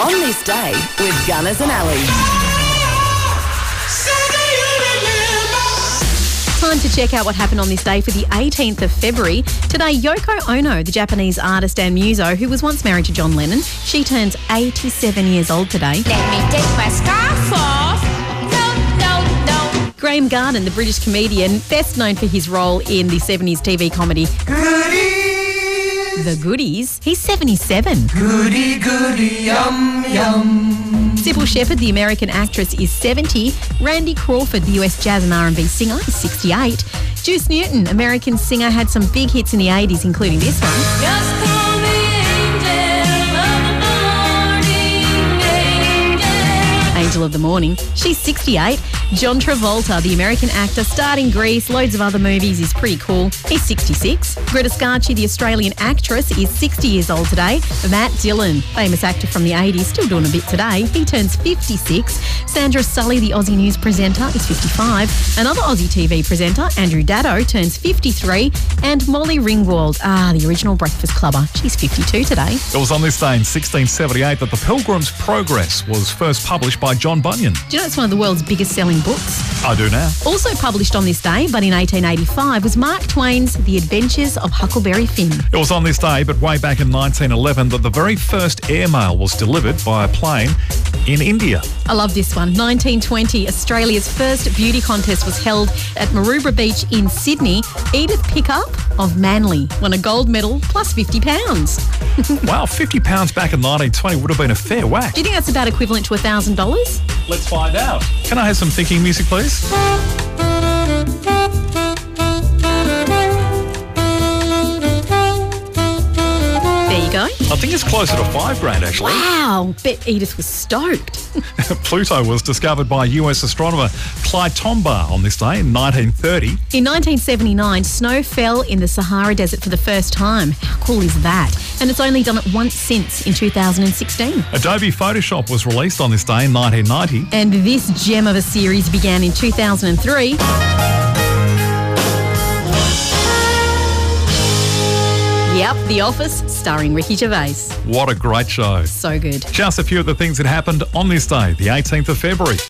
On This Day with Gunners and Ali. Time to check out what happened on this day for the 18th of February. Today, Yoko Ono, the Japanese artist and muso who was once married to John Lennon, she turns 87 years old today. Let me take my scarf off. No. Graham Garden, the British comedian, best known for his role in the 70s TV comedy The Goodies. He's 77. Goody, goody, yum, yum. Sybil Shepherd, the American actress, is 70. Randy Crawford, the US jazz and R&B singer, is 68. Juice Newton, American singer, had some big hits in the 80s, including this one. Just call me Angel of the Morning. She's 68. John Travolta, the American actor, starred in Grease, loads of other movies, is pretty cool. He's 66. Greta Scacchi, the Australian actress, is 60 years old today. Matt Dillon, famous actor from the 80s, still doing a bit today. He turns 56. Sandra Sully, the Aussie News presenter, is 55. Another Aussie TV presenter, Andrew Daddo, turns 53. And Molly Ringwald, the original Breakfast Clubber, she's 52 today. It was on this day in 1678 that the Pilgrim's Progress was first published by John Bunyan. Do you know it's one of the world's biggest selling books? I do now. Also published on this day, but in 1885, was Mark Twain's The Adventures of Huckleberry Finn. It was on this day, but way back in 1911, that the very first airmail was delivered by a plane in India. I love this one. 1920, Australia's first beauty contest was held at Maroubra Beach in Sydney. Edith Pickup of Manly won a gold medal plus £50. Wow, £50 back in 1920 would have been a fair whack. Do you think that's about equivalent to $1,000? Let's find out. Can I have some thinking music, please? There you go. I think it's closer to $5,000 actually. Wow, bet Edith was stoked. Pluto was discovered by US astronomer Clyde Tombaugh on this day in 1930. In 1979, snow fell in the Sahara Desert for the first time. How cool is that? And it's only done it once since in 2016. Adobe Photoshop was released on this day in 1990. And this gem of a series began in 2003. Yep, The Office, starring Ricky Gervais. What a great show. So good. Just a few of the things that happened on this day, the 18th of February.